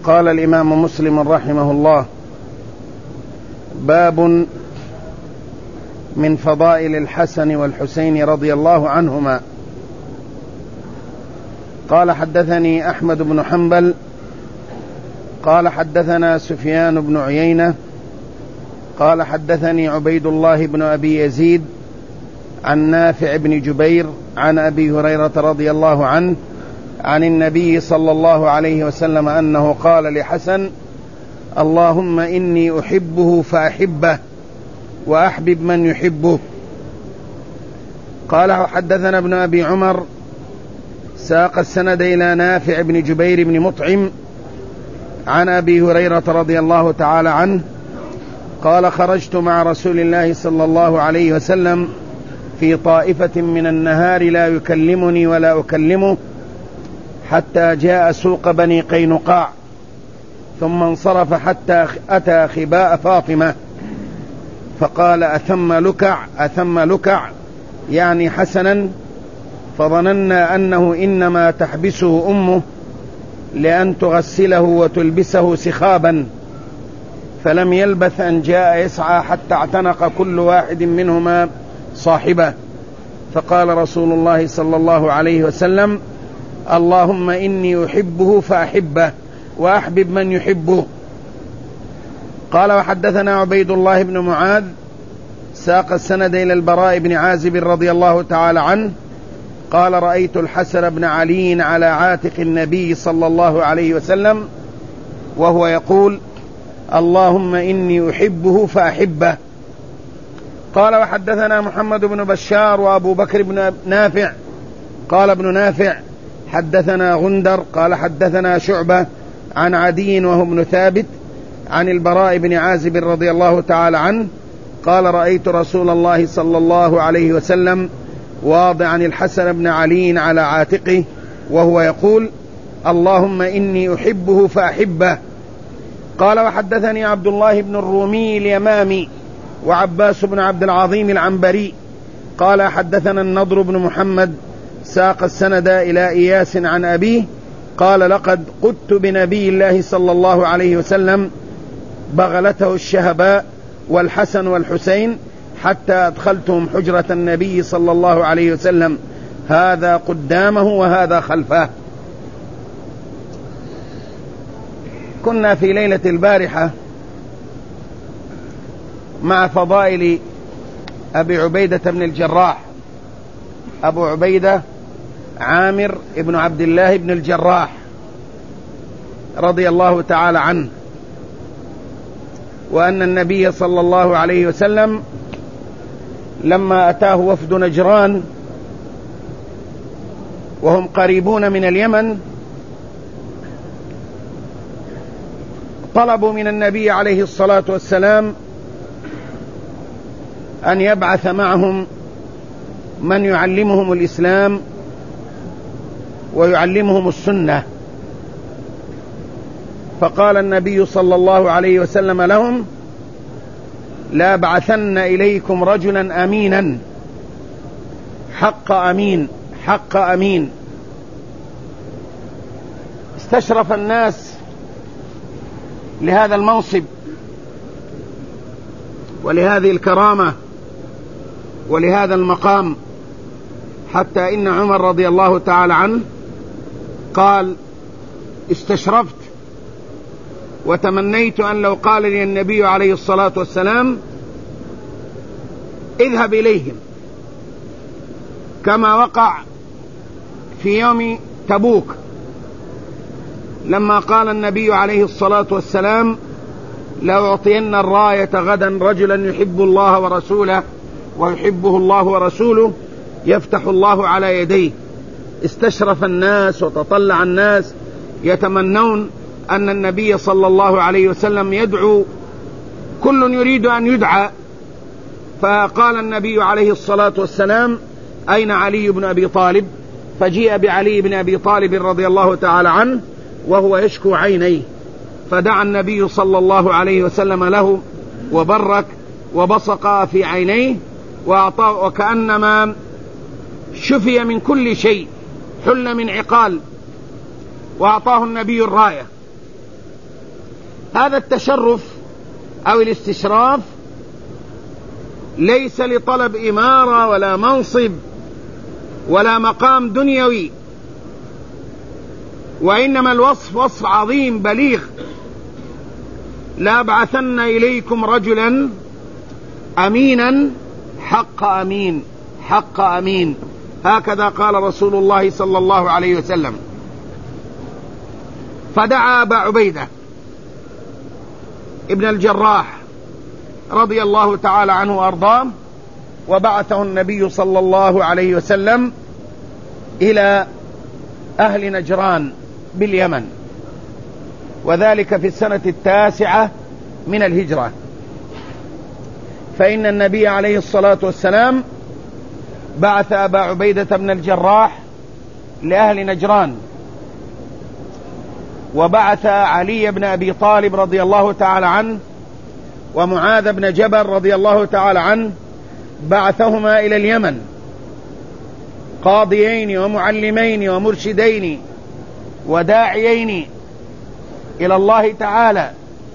قال الإمام مسلم رحمه الله: باب من فضائل الحسن والحسين رضي الله عنهما. قال: حدثني أحمد بن حنبل قال حدثنا سفيان بن عيينة قال حدثني عبيد الله بن أبي يزيد عن نافع بن جبير عن أبي هريرة رضي الله عنه عن النبي صلى الله عليه وسلم أنه قال لحسن: اللهم إني أحبه فأحبه وأحبب من يحبه. قال: حدثنا ابن أبي عمر ساق السند إلى نافع بن جبير بن مطعم عن أبي هريرة رضي الله تعالى عنه قال: خرجت مع رسول الله صلى الله عليه وسلم في طائفة من النهار لا يكلمني ولا أكلمه حتى جاء سوق بني قينقاع، ثم انصرف حتى أتى خباء فاطمة فقال: أثم لكع يعني حسنا، فظننا أنه إنما تحبسه أمه لأن تغسله وتلبسه سخابا، فلم يلبث أن جاء يسعى حتى اعتنق كل واحد منهما صاحبه، فقال رسول الله صلى الله عليه وسلم: اللهم إني أحبه فأحبه وأحبب من يحبه. قال: وحدثنا عبيد الله بن معاذ ساق السند إلى البراء بن عازب رضي الله تعالى عنه قال: رأيت الحسن بن علي على عاتق النبي صلى الله عليه وسلم وهو يقول: اللهم إني أحبه فأحبه. قال: وحدثنا محمد بن بشار وأبو بكر بن نافع قال ابن نافع: حدثنا غندر قال حدثنا شعبة عن عدي وهو ابن ثابت عن البراء بن عازب رضي الله تعالى عنه قال: رأيت رسول الله صلى الله عليه وسلم واضعا الحسن بن علي على عاتقه وهو يقول: اللهم إني أحبه فأحبه. قال: وحدثني عبد الله بن الرومي اليمامي وعباس بن عبد العظيم العنبري قال: حدثنا النضر بن محمد ساق السند إلى إياس عن أبيه قال: لقد قدت بنبي الله صلى الله عليه وسلم بغلته الشهباء والحسن والحسين حتى أدخلتهم حجرة النبي صلى الله عليه وسلم، هذا قدامه وهذا خلفه. كنا في ليلة البارحة مع فضائل أبي عبيدة بن الجراح. أبو عبيدة عامر ابن عبد الله بن الجراح رضي الله تعالى عنه، وأن النبي صلى الله عليه وسلم لما أتاه وفد نجران وهم قريبون من اليمن طلبوا من النبي عليه الصلاة والسلام أن يبعث معهم من يعلمهم الإسلام ويعلمهم السنة، فقال النبي صلى الله عليه وسلم لهم: لا بعثن إليكم رجلا أمينا حق أمين. استشرف الناس لهذا المنصب ولهذه الكرامة ولهذا المقام، حتى إن عمر رضي الله تعالى عنه قال: استشرفت وتمنيت أن لو قال لي النبي عليه الصلاة والسلام اذهب إليهم، كما وقع في يوم تبوك لما قال النبي عليه الصلاة والسلام: لأعطين الراية غدا رجلا يحب الله ورسوله ويحبه الله ورسوله يفتح الله على يديه. استشرف الناس وتطلع الناس يتمنون أن النبي صلى الله عليه وسلم يدعو، كل يريد أن يدعى، فقال النبي عليه الصلاة والسلام: أين علي بن أبي طالب؟ فجيء بعلي بن أبي طالب رضي الله تعالى عنه وهو يشكو عينيه، فدعا النبي صلى الله عليه وسلم له وبرك وبصق في عينيه وأعطاه، وكأنما شفي من كل شيء، حل من عقال، وأعطاه النبي الراية هذا التشرف أو الاستشراف ليس لطلب إمارة ولا منصب ولا مقام دنيوي، وإنما الوصف وصف عظيم بليغ: لأبعثن إليكم رجلا أمينا حق أمين حق أمين، هكذا قال رسول الله صلى الله عليه وسلم. فدعا أبا عبيدة ابن الجراح رضي الله تعالى عنه وأرضاه، وبعثه النبي صلى الله عليه وسلم إلى أهل نجران باليمن، وذلك في السنة 9 من الهجرة. فإن النبي عليه الصلاة والسلام بعث أبا عبيدة بن الجراح لأهل نجران، وبعث علي بن أبي طالب رضي الله تعالى عنه ومعاذ بن جبل رضي الله تعالى عنه، بعثهما إلى اليمن قاضيين ومعلمين ومرشدين وداعيين إلى الله تعالى.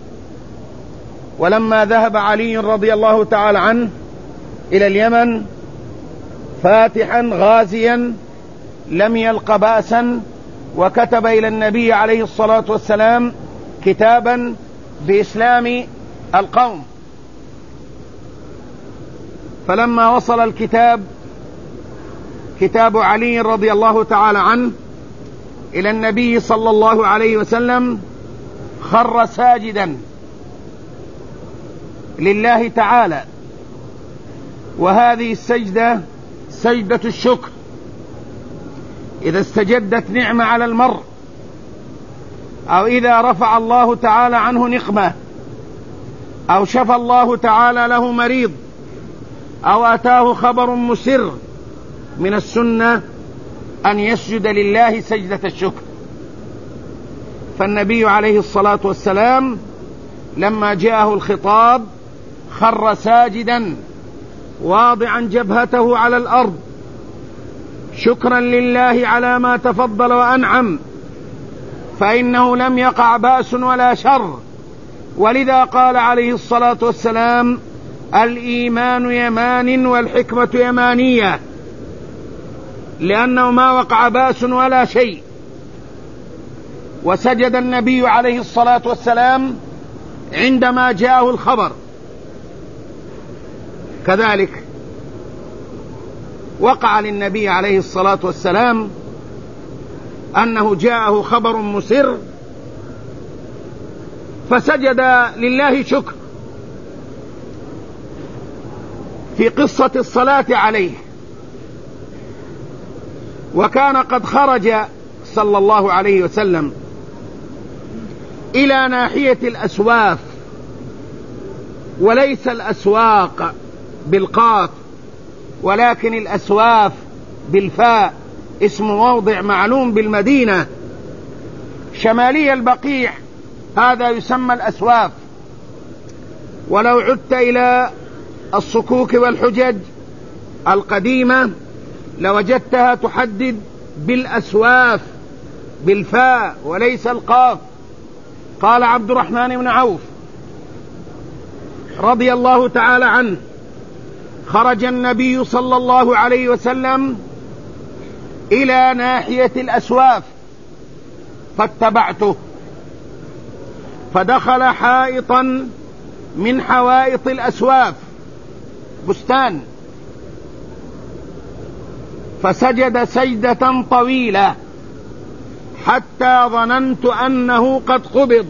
ولما ذهب علي رضي الله تعالى عنه إلى اليمن فاتحا غازيا لم يلق بأسا، وكتب إلى النبي عليه الصلاة والسلام كتابا بإسلام القوم. فلما وصل الكتاب، كتاب علي رضي الله تعالى عنه، إلى النبي صلى الله عليه وسلم، خر ساجدا لله تعالى. وهذه السجدة سجدة الشكر. إذا استجدت نعمة على المرء، أو إذا رفع الله تعالى عنه نقمة، أو شفى الله تعالى له مريض، أو أتاه خبر مسر، من السنة أن يسجد لله سجدة الشكر. فالنبي عليه الصلاة والسلام لما جاءه الخطاب خر ساجدا واضعا جبهته على الأرض شكرا لله على ما تفضل وأنعم، فإنه لم يقع بأس ولا شر. ولذا قال عليه الصلاة والسلام: الإيمان يمان والحكمة يمانية، لأنه ما وقع بأس ولا شيء. وسجد النبي عليه الصلاة والسلام عندما جاءه الخبر. كذلك وقع للنبي عليه الصلاة والسلام أنه جاءه خبر مسر فسجد لله شكر. في قصة الصلاة عليه، وكان قد خرج صلى الله عليه وسلم إلى ناحية الأسواف، وليس الأسواق بالقاف ولكن الأسواف بالفاء، اسم موضع معلوم بالمدينة شمالي البقيع، هذا يسمى الأسواف. ولو عدت إلى الصكوك والحجج القديمة لوجدتها تحدد بالأسواف بالفاء وليس القاف. قال عبد الرحمن بن عوف رضي الله تعالى عنه: خرج النبي صلى الله عليه وسلم إلى ناحية الأسواف فاتبعته، فدخل حائطا من حوائط الأسواف، بستان، فسجد سجدة طويلة حتى ظننت أنه قد قبض،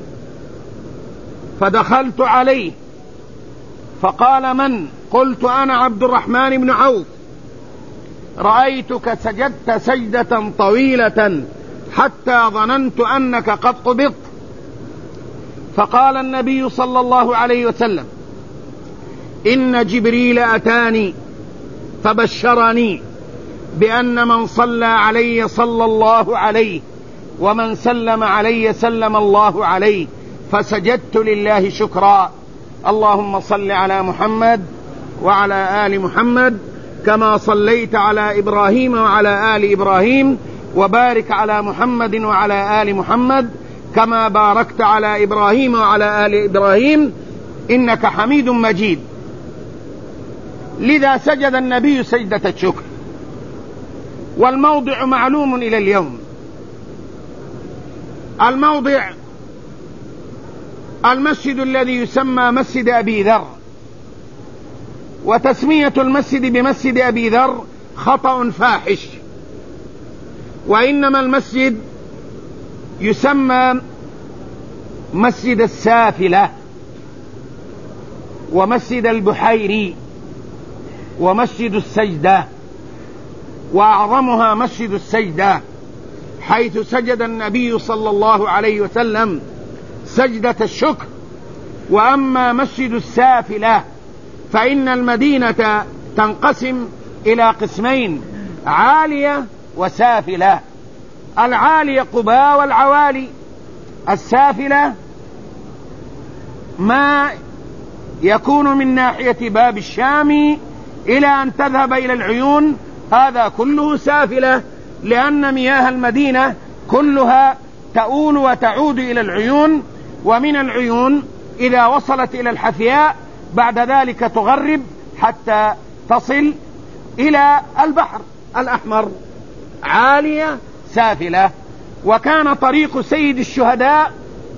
فدخلت عليه فقال: من؟ قلت: أنا عبد الرحمن بن عوف، رأيتك سجدت سجدة طويلة حتى ظننت أنك قد قبضت. فقال النبي صلى الله عليه وسلم: إن جبريل أتاني فبشرني بأن من صلى علي صلى الله عليه، ومن سلم علي سلم الله عليه، فسجدت لله شكرا. اللهم صل على محمد وعلى آل محمد كما صليت على إبراهيم وعلى آل إبراهيم، وبارك على محمد وعلى آل محمد كما باركت على إبراهيم وعلى آل إبراهيم إنك حميد مجيد. لذا سجد النبي سجدة الشكر، والموضع معلوم إلى اليوم. الموضع المسجد الذي يسمى مسجد أبي ذر، وتسمية المسجد بمسجد أبي ذر خطأ فاحش، وإنما المسجد يسمى مسجد السافلة ومسجد البحيري ومسجد السجدة، وأعظمها مسجد السجدة، حيث سجد النبي صلى الله عليه وسلم سجدة الشكر. وأما مسجد السافلة فإن المدينة تنقسم إلى قسمين: عالية وسافلة. العالية قباء والعوالي، السافلة ما يكون من ناحية باب الشام إلى أن تذهب إلى العيون، هذا كله سافلة، لأن مياه المدينة كلها تؤول وتعود إلى العيون، ومن العيون إذا وصلت إلى الحثياء بعد ذلك تغرب حتى تصل إلى البحر الأحمر. عالية سافلة. وكان طريق سيد الشهداء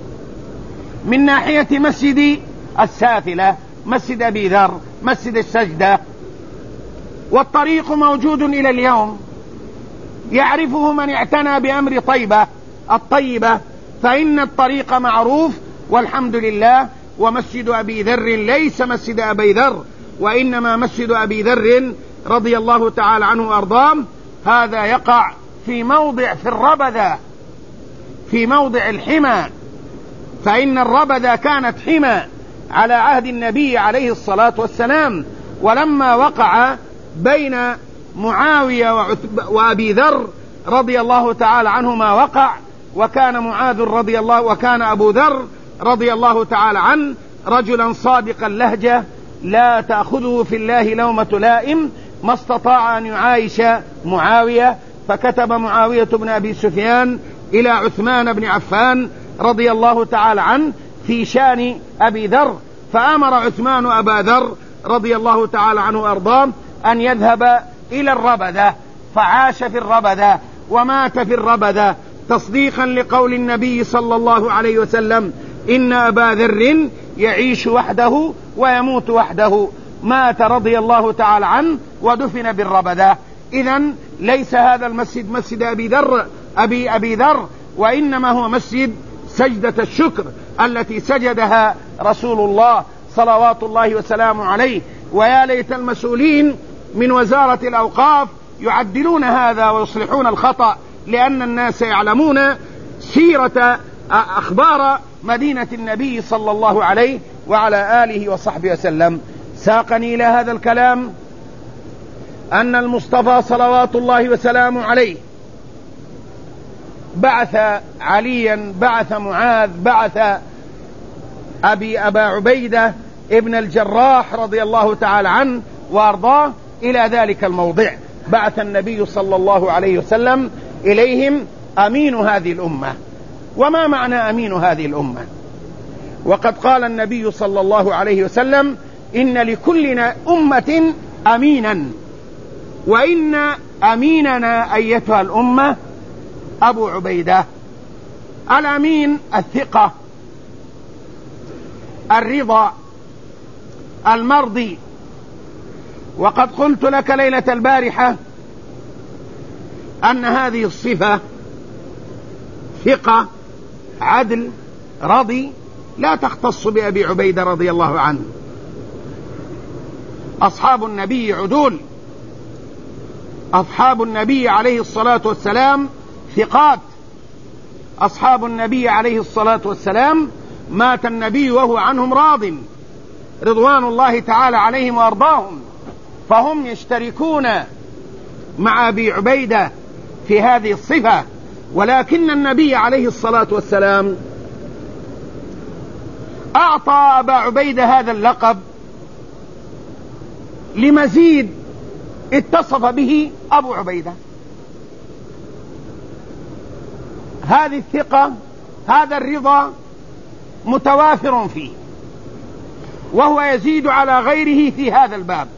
من ناحية مسجد السافلة، مسجد أبي ذر، مسجد السجدة، والطريق موجود إلى اليوم، يعرفه من اعتنى بأمر طيبة الطيبة، فإن الطريق معروف والحمد لله. ومسجد أبي ذر ليس مسجد أبي ذر، وإنما مسجد أبي ذر رضي الله تعالى عنه وأرضاه، هذا يقع في موضع في الربذة، في موضع الحمى، فإن الربذة كانت حمى على عهد النبي عليه الصلاة والسلام. ولما وقع بين معاوية وأبي ذر رضي الله تعالى عنهما وقع، وكان معاذ رضي الله وكان أبو ذر رضي الله تعالى عنه رجلا صادق اللهجة لا تأخذه في الله لومة لائم، ما استطاع أن يعايش معاوية، فكتب معاوية بن أبي سفيان إلى عثمان بن عفان رضي الله تعالى عنه في شان أبي ذر، فأمر عثمان أبا ذر رضي الله تعالى عنه وأرضاه أن يذهب إلى الربذة، فعاش في الربذة ومات في الربذة، تصديقا لقول النبي صلى الله عليه وسلم: إن أبا ذر يعيش وحده ويموت وحده. مات رضي الله تعالى عنه ودفن بالربذة. إذن ليس هذا المسجد مسجد أبي ذر، وإنما هو مسجد سجدة الشكر التي سجدها رسول الله صلوات الله وسلامه عليه. ويا ليت المسؤولين من وزارة الأوقاف يعدلون هذا ويصلحون الخطأ، لأن الناس يعلمون سيرة أخبار مدينة النبي صلى الله عليه وعلى آله وصحبه وسلم. ساقني إلى هذا الكلام أن المصطفى صلوات الله وسلامه عليه بعث عليا، بعث معاذ، بعث أبا عبيدة ابن الجراح رضي الله تعالى عنه وأرضاه إلى ذلك الموضع. بعث النبي صلى الله عليه وسلم إليهم أمين هذه الأمة. وما معنى أمين هذه الأمة؟ وقد قال النبي صلى الله عليه وسلم: إن لكل أمة أمينا، وإن أميننا أيتها الأمة أبو عبيدة. الأمين الثقة، الرضا، المرضي. وقد قلت لك ليلة البارحة أن هذه الصفة ثقة، عدل، رضي لا تختص بأبي عبيدة رضي الله عنه. أصحاب النبي عدول، أصحاب النبي عليه الصلاة والسلام ثقات. أصحاب النبي عليه الصلاة والسلام مات النبي وهو عنهم راض رضوان الله تعالى عليهم وأرضاهم، فهم يشتركون مع أبي عبيدة في هذه الصفة. ولكن النبي عليه الصلاة والسلام أعطى أبا عبيدة هذا اللقب لمزيد اتصف به أبو عبيدة. هذه الثقة هذا الرضا متوافر فيه، وهو يزيد على غيره في هذا الباب،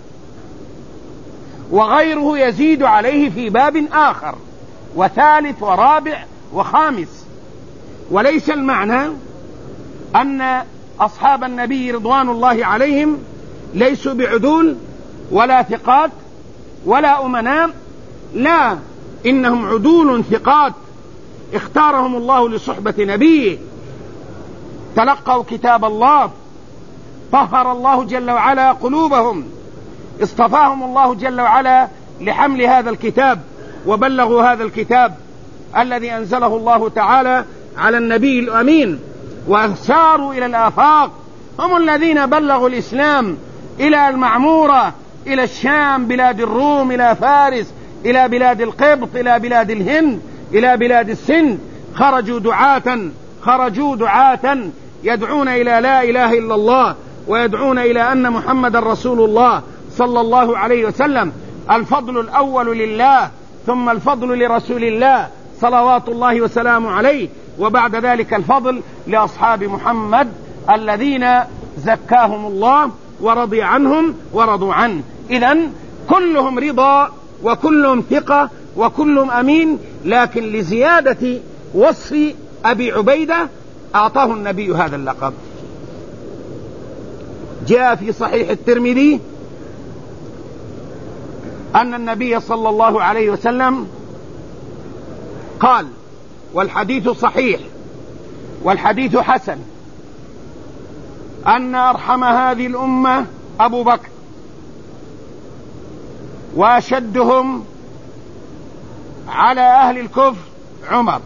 وغيره يزيد عليه في باب آخر وثالث ورابع وخامس. وليس المعنى أن أصحاب النبي رضوان الله عليهم ليسوا بعدول ولا ثقات ولا أمناء، لا، إنهم عدول ثقات اختارهم الله لصحبة نبيه، تلقوا كتاب الله، طهر الله جل وعلا قلوبهم، اصطفاهم الله جل وعلا لحمل هذا الكتاب، وبلغوا هذا الكتاب الذي أنزله الله تعالى على النبي الأمين، وساروا إلى الآفاق. هم الذين بلغوا الإسلام إلى المعمورة، إلى الشام، بلاد الروم، إلى فارس، إلى بلاد القبط، إلى بلاد الهند، إلى بلاد السند. خرجوا دعاة يدعون إلى لا إله إلا الله، ويدعون إلى أن محمد رسول الله صلى الله عليه وسلم. الفضل الأول لله، ثم الفضل لرسول الله صلوات الله وسلامه عليه، وبعد ذلك الفضل لأصحاب محمد الذين زكاهم الله ورضي عنهم ورضوا عنه. إذن كلهم رضا وكلهم ثقة وكلهم أمين، لكن لزيادة وصف أبي عبيدة أعطاه النبي هذا اللقب. جاء في صحيح الترمذي أن النبي صلى الله عليه وسلم قال، والحديث صحيح والحديث حسن، أن أرحم هذه الأمة أبو بكر، وأشدهم على أهل الكفر عمر،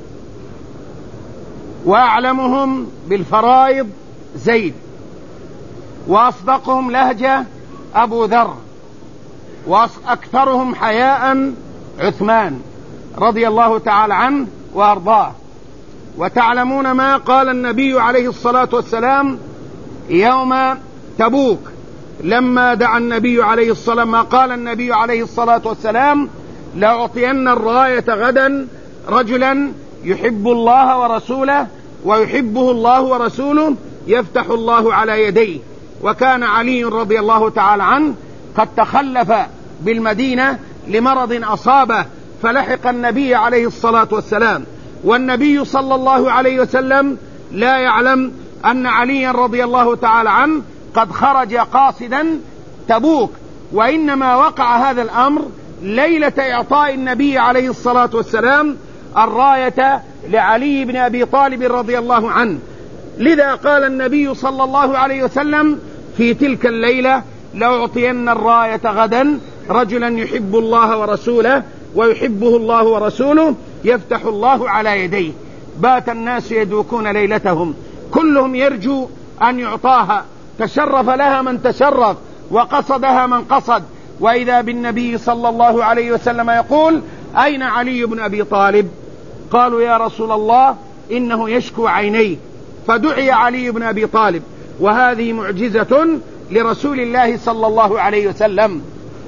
وأعلمهم بالفرائض زيد، وأصدقهم لهجة أبو ذر، وأكثرهم حياء عثمان رضي الله تعالى عنه وأرضاه. وتعلمون ما قال النبي عليه الصلاة والسلام يوم تبوك، لما دعا النبي عليه الصلاة، ما قال النبي عليه الصلاة والسلام: لأعطين الراية غدا رجلا يحب الله ورسوله ويحبه الله ورسوله يفتح الله على يديه. وكان علي رضي الله تعالى عنه قد تخلف بالمدينة لمرض أصابه، فلحق النبي عليه الصلاة والسلام، والنبي صلى الله عليه وسلم لا يعلم أن علي رضي الله تعالى عنه قد خرج قاصدا تبوك، وإنما وقع هذا الأمر ليلة إعطاء النبي عليه الصلاة والسلام الراية لعلي بن أبي طالب رضي الله عنه. لذا قال النبي صلى الله عليه وسلم في تلك الليلة: لأعطين الراية غدا رجلا يحب الله ورسوله ويحبه الله ورسوله يفتح الله على يديه. بات الناس يدوكون ليلتهم، كلهم يرجو أن يعطاها، تشرف لها من تشرف وقصدها من قصد، وإذا بالنبي صلى الله عليه وسلم يقول: أين علي بن أبي طالب؟ قالوا: يا رسول الله إنه يشكو عينيه. فدعي علي بن أبي طالب، وهذه معجزة لرسول الله صلى الله عليه وسلم،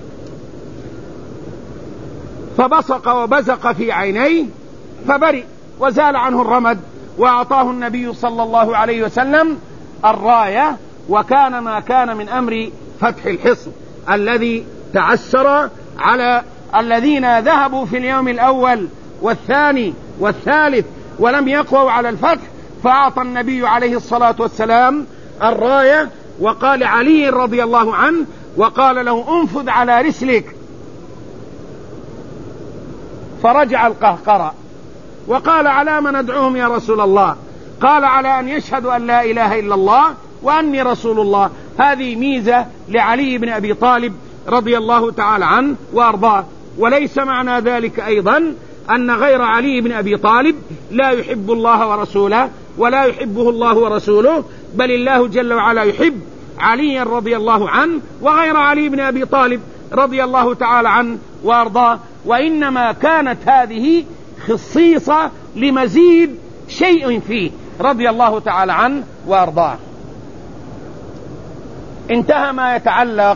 فبصق وبزق في عينيه فبرئ وزال عنه الرمد، وأعطاه النبي صلى الله عليه وسلم الراية. وكان ما كان من أمر فتح الحصن الذي تعسر على الذين ذهبوا في اليوم الأول والثاني والثالث ولم يقووا على الفتح، فأعطى النبي عليه الصلاة والسلام الراية، وقال علي رضي الله عنه، وقال له: انفذ على رسلك. فرجع القهقرة وقال: على ما ندعوهم يا رسول الله؟ قال: على أن يشهدوا أن لا إله إلا الله وأني رسول الله. هذه ميزة لعلي بن أبي طالب رضي الله تعالى عنه وأرضاه. وليس معنى ذلك أيضا أن غير علي بن أبي طالب لا يحب الله ورسوله ولا يحبه الله ورسوله، بل الله جل وعلا يحب علي رضي الله عنه وغير علي بن أبي طالب رضي الله تعالى عنه وأرضاه. وإنما كانت هذه خصيصة لمزيد شيء فيه رضي الله تعالى عنه وأرضاه. انتهى ما يتعلق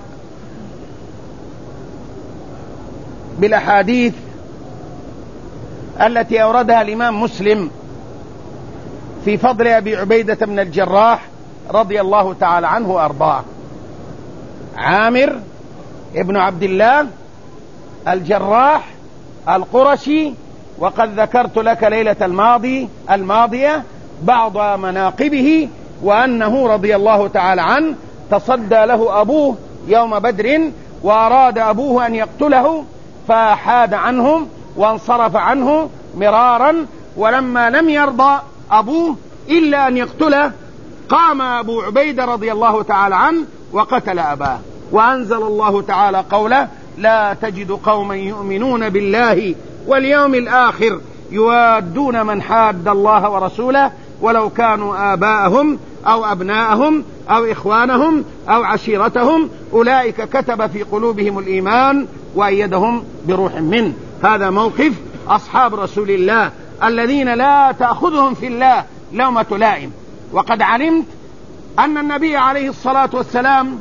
بالأحاديث التي أوردها الإمام مسلم في فضل أبي عبيدة بن الجراح رضي الله تعالى عنه وأرضاه. عامر ابن عبد الله الجراح القرشي، وقد ذكرت لك ليلة الماضية بعض مناقبه، وأنه رضي الله تعالى عنه تصدى له أبوه يوم بدر، وأراد أبوه أن يقتله فحاد عنهم وانصرف عنه مرارا، ولما لم يرضى أبوه إلا أن يقتله قام أبو عبيدة رضي الله تعالى عنه وقتل أباه، وأنزل الله تعالى قوله: لا تجد قوما يؤمنون بالله واليوم الآخر يوادون من حاد الله ورسوله ولو كانوا آباءهم أو أبناءهم أو إخوانهم أو عشيرتهم أولئك كتب في قلوبهم الإيمان وأيدهم بروح منه. هذا موقف أصحاب رسول الله الذين لا تأخذهم في الله لومة لائم. وقد علمت أن النبي عليه الصلاة والسلام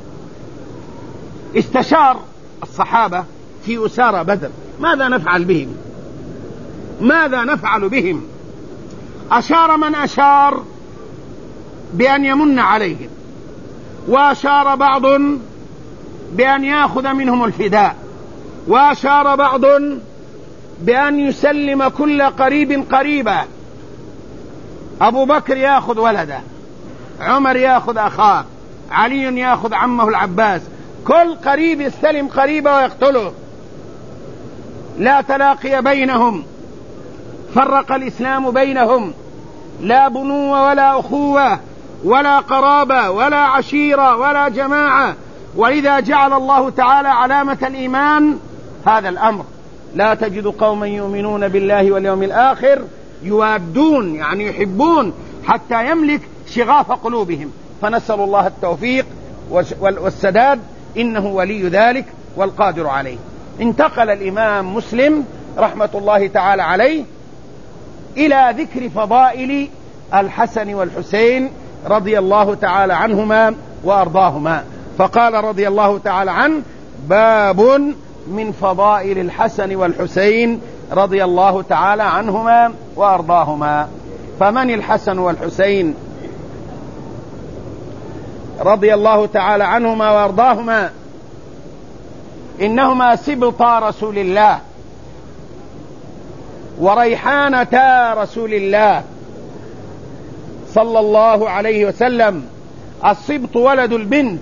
استشار الصحابة في أسارى بدر: ماذا نفعل بهم؟ ماذا نفعل بهم؟ أشار من أشار بأن يمن عليهم، وأشار بعض بأن يأخذ منهم الفداء، وأشار بعض بأن يسلم كل قريب قريبا. أبو بكر يأخذ ولده، عمر يأخذ أخاه، علي يأخذ عمه العباس، كل قريب يستلم قريبه ويقتله. لا تلاقي بينهم، فرق الإسلام بينهم، لا بنوة ولا أخوة ولا قرابة ولا عشيرة ولا جماعة. ولذا جعل الله تعالى علامة الإيمان هذا الأمر: لا تجد قوما يؤمنون بالله واليوم الآخر يوادون، يعني يحبون حتى يملك شغاف قلوبهم. فنسأل الله التوفيق والسداد، إنه ولي ذلك والقادر عليه. انتقل الإمام مسلم رحمة الله تعالى عليه إلى ذكر فضائل الحسن والحسين رضي الله تعالى عنهما وأرضاهما، فقال رضي الله تعالى عنه: باب من فضائل الحسن والحسين رضي الله تعالى عنهما وأرضاهما. فمن الحسن والحسين رضي الله تعالى عنهما وأرضاهما؟ إنهما سبطا رسول الله وريحانتا رسول الله صلى الله عليه وسلم. السبط ولد البنت،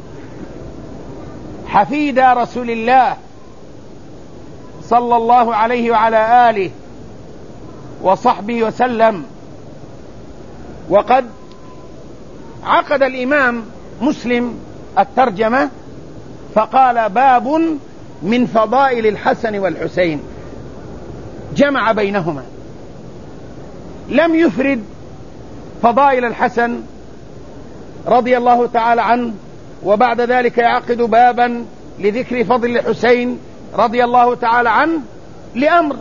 حفيدا رسول الله صلى الله عليه وعلى آله وصحبه وسلم. وقد عقد الإمام مسلم الترجمة فقال: باب من فضائل الحسن والحسين، جمع بينهما، لم يفرد فضائل الحسن رضي الله تعالى عنه وبعد ذلك يعقد بابا لذكر فضل الحسين رضي الله تعالى عنه لأمر،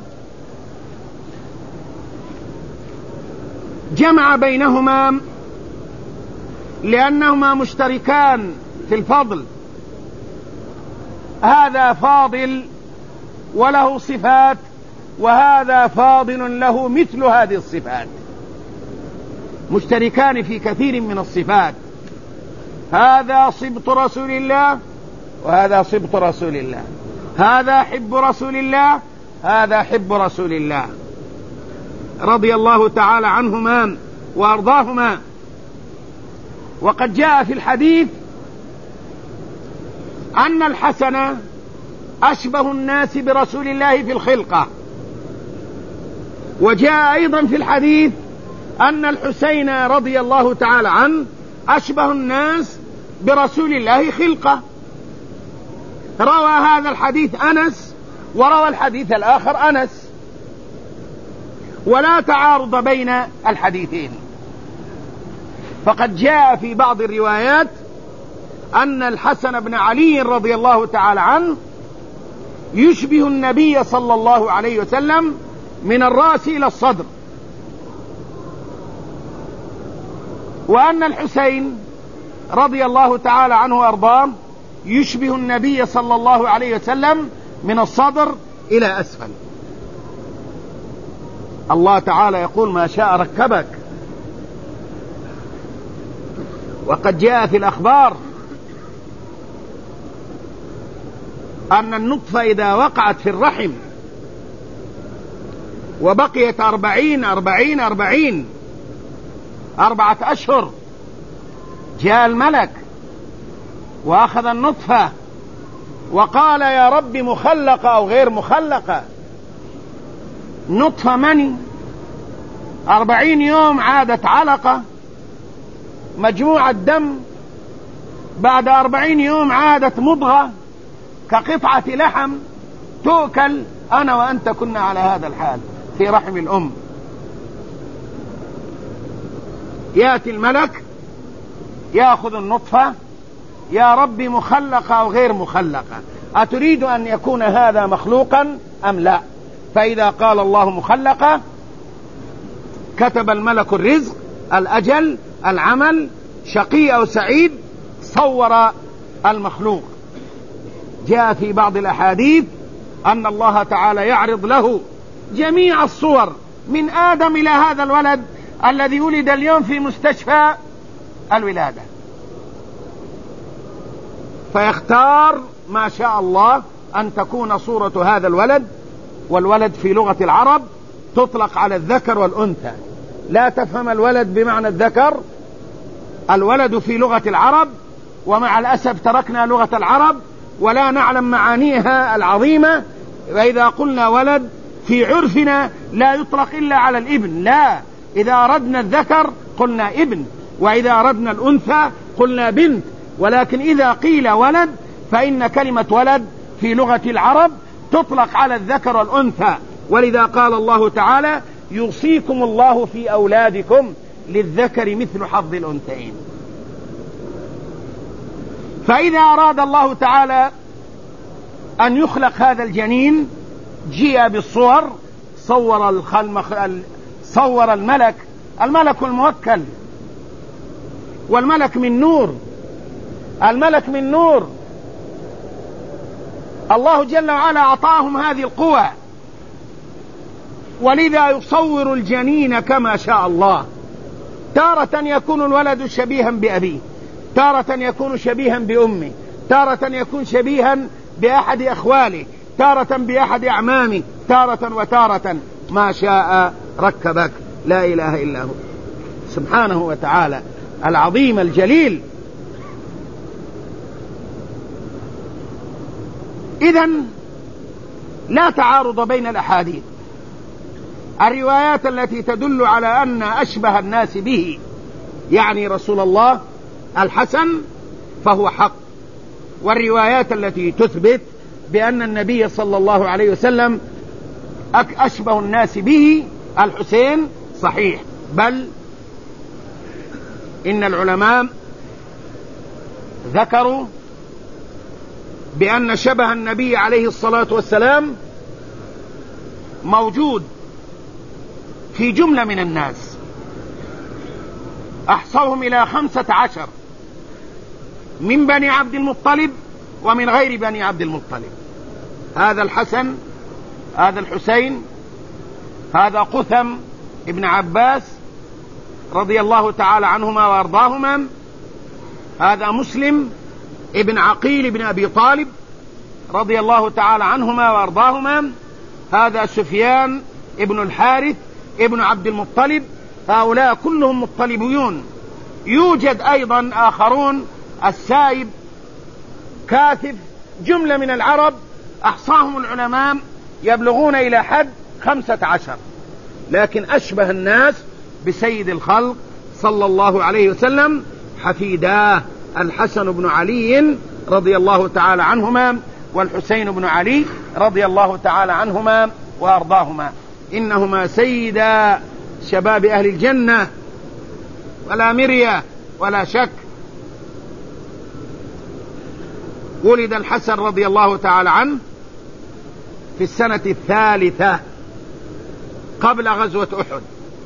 جمع بينهما لأنهما مشتركان في الفضل. هذا فاضل وله صفات، وهذا فاضل له مثل هذه الصفات، مشتركان في كثير من الصفات. هذا صبط رسول الله وهذا صبط رسول الله، هذا حب رسول الله هذا حب رسول الله، رضي الله تعالى عنهما وأرضاهما. وقد جاء في الحديث أن الحسن أشبه الناس برسول الله في الخلقة، وجاء أيضا في الحديث أن الحسين رضي الله تعالى عنه أشبه الناس برسول الله خلقة. روى هذا الحديث أنس وروى الحديث الآخر أنس، ولا تعارض بين الحديثين. فقد جاء في بعض الروايات أن الحسن بن علي رضي الله تعالى عنه يشبه النبي صلى الله عليه وسلم من الرأس إلى الصدر، وأن الحسين رضي الله تعالى عنه وأرضاه يشبه النبي صلى الله عليه وسلم من الصدر إلى أسفل. الله تعالى يقول: ما شاء ركبك، وقد جاء في الأخبار أن النطفة إذا وقعت في الرحم وبقيت 4 أشهر، جاء الملك وأخذ النطفة وقال يا رب مخلقة أو غير مخلقة، نطفة مني 40 يوم عادت علقة مجموعة دم، بعد 40 يوم عادت مضغة كقطعة لحم تؤكل. أنا وأنت كنا على هذا الحال في رحم الأم. يأتي الملك يأخذ النطفة، يا رب مخلقة أو غير مخلقة، أتريد أن يكون هذا مخلوقا أم لا؟ فإذا قال الله مخلقة كتب الملك الرزق، الأجل، العمل، شقي أو سعيد، صور المخلوق. جاء في بعض الأحاديث أن الله تعالى يعرض له جميع الصور من آدم إلى هذا الولد الذي ولد اليوم في مستشفى الولادة، فيختار ما شاء الله أن تكون صورة هذا الولد. والولد في لغة العرب تطلق على الذكر والأنثى، لا تفهم الولد بمعنى الذكر، الولد في لغة العرب، ومع الأسف تركنا لغة العرب ولا نعلم معانيها العظيمة. وإذا قلنا ولد في عرفنا لا يطلق إلا على الابن، لا، إذا أردنا الذكر قلنا ابن، وإذا أردنا الأنثى قلنا بنت. ولكن إذا قيل ولد فإن كلمة ولد في لغة العرب تطلق على الذكر والأنثى. ولذا قال الله تعالى يوصيكم الله في أولادكم للذكر مثل حظ الأنثيين. فإذا أراد الله تعالى أن يخلق هذا الجنين جيء بالصور، صور الملك الموكل، والملك من نور، الملك من نور، الله جل وعلا أعطاهم هذه القوة، ولذا يصور الجنين كما شاء الله. تارة يكون الولد شبيها بأبيه، تارة يكون شبيها بأمه، تارة يكون شبيها بأحد أخواله، تارة بأحد أعمامه، تارة وتارة ما شاء ركبك. لا إله إلا هو سبحانه وتعالى العظيم الجليل. إذن لا تعارض بين الأحاديث. الروايات التي تدل على أن أشبه الناس به يعني رسول الله الحسن فهو حق، والروايات التي تثبت بأن النبي صلى الله عليه وسلم أشبه الناس به الحسين صحيح. بل إن العلماء ذكروا بأن شبه النبي عليه الصلاة والسلام موجود في جملة من الناس، أحصوهم إلى 15 من بني عبد المطلب ومن غير بني عبد المطلب. هذا الحسن، هذا الحسين، هذا قثم ابن عباس رضي الله تعالى عنهما وأرضاهما، هذا مسلم ابن عقيل ابن أبي طالب رضي الله تعالى عنهما وأرضاهما، هذا سفيان ابن الحارث ابن عبد المطلب. هؤلاء كلهم مطلبيون. يوجد أيضا آخرون، السائب، كاثف، جملة من العرب أحصاهم العلماء يبلغون إلى حد 15. لكن أشبه الناس بسيد الخلق صلى الله عليه وسلم حفيداه الحسن بن علي رضي الله تعالى عنهما والحسين بن علي رضي الله تعالى عنهما وأرضاهما، إنهما سيدا شباب أهل الجنة ولا مرية ولا شك. ولد الحسن رضي الله تعالى عنه في السنة 3 قبل غزوة أحد،